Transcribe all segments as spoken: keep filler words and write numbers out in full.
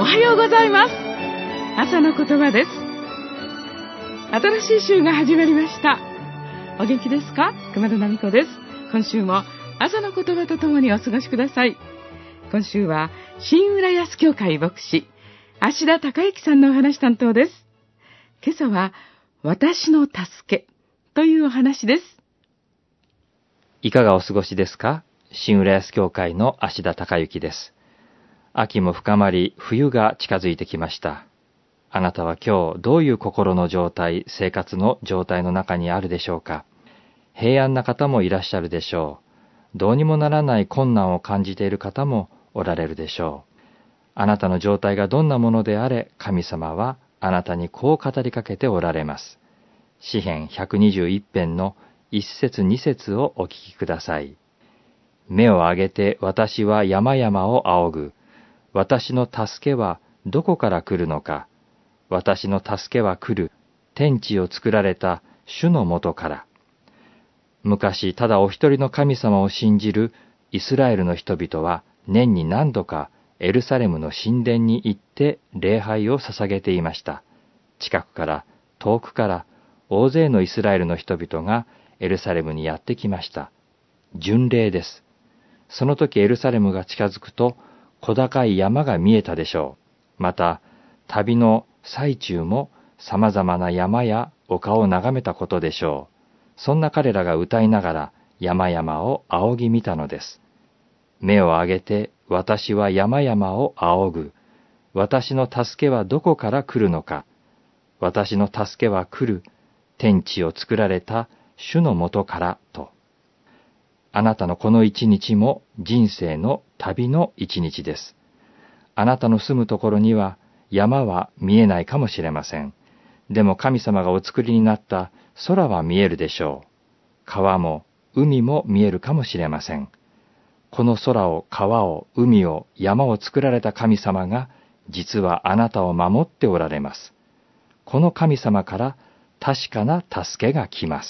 はようございます。朝の言葉です。新しい週が始まりました。お元気ですか？熊田奈美子です。今週も朝の言葉とともにお過ごしください。今週は新浦安教会牧師芦田孝之さんのお話担当です。今朝は私の助けというお話です。 いかがお過ごしですか？新浦安教会の芦田孝之です。秋も深まり、冬が近づいてきました。あなたは今日どういう心の状態、生活の状態の中にあるでしょうか？平安な方もいらっしゃるでしょう。どうにもならない困難を感じている方もおられるでしょう。あなたの状態がどんなものであれ、神様はあなたにこう語りかけておられます。詩編ひゃくにじゅういち編の一節二節をお聞きください。目を上げて私は山々を仰ぐ。私の助けはどこから来るのか。私の助けは来る。天地を作られた主のもとから。昔、ただお一人の神様を信じるイスラエルの人々は年に何度かエルサレムの神殿に行って礼拝を捧げていました。近くから遠くから大勢のイスラエルの人々がエルサレムにやってきました。巡礼です。その時エルサレムが近づくと小高い山が見えたでしょう。また、旅の最中も様々な山や丘を眺めたことでしょう。そんな彼らが歌いながら山々を仰ぎ見たのです。目を上げて私は山々を仰ぐ。私の助けはどこから来るのか。私の助けは来る。天地を作られた主のもとからと。あなたのこの一日も人生の旅の一日です。あなたの住むところには山は見えないかもしれません。でも神様がお作りになった空は見えるでしょう。川も海も見えるかもしれません。この空を、川を、海を、山を作られた神様が実はあなたを守っておられます。この神様から確かな助けが来ます。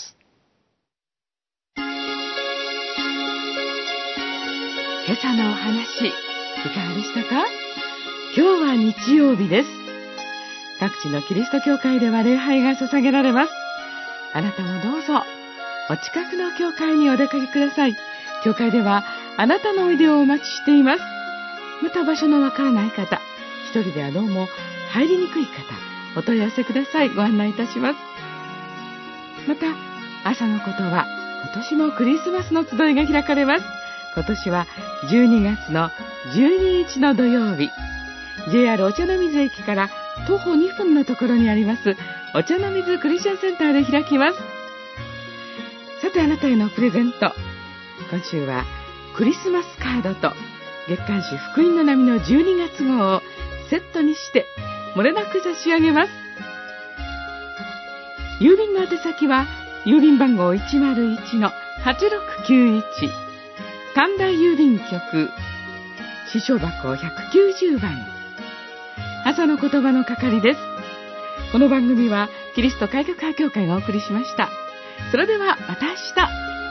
今朝のお話、いかがでしたか？今日は日曜日です。各地のキリスト教会では礼拝が捧げられます。あなたもどうぞ、お近くの教会にお出かけください。教会ではあなたのおいでをお待ちしています。また場所のわからない方、一人ではどうも入りにくい方、お問い合わせください。ご案内いたします。また、朝のことは今年もクリスマスの集いが開かれます。今年はじゅうにがつのじゅうににちの土曜日、ジェイアール お茶の水駅から徒歩にふんのところにありますお茶の水クリスチャンセンターで開きます。さて、あなたへのプレゼント、今週はクリスマスカードと月刊誌福音の波のじゅうにがつ号をセットにして漏れなく差し上げます。郵便の宛先は郵便番号 いちまるいちのはちろくきゅういち、神田郵便局支所箱ひゃくきゅうじゅうばん、朝の言葉の係です。この番組はキリスト改革派協会がお送りしました。それではまた明日。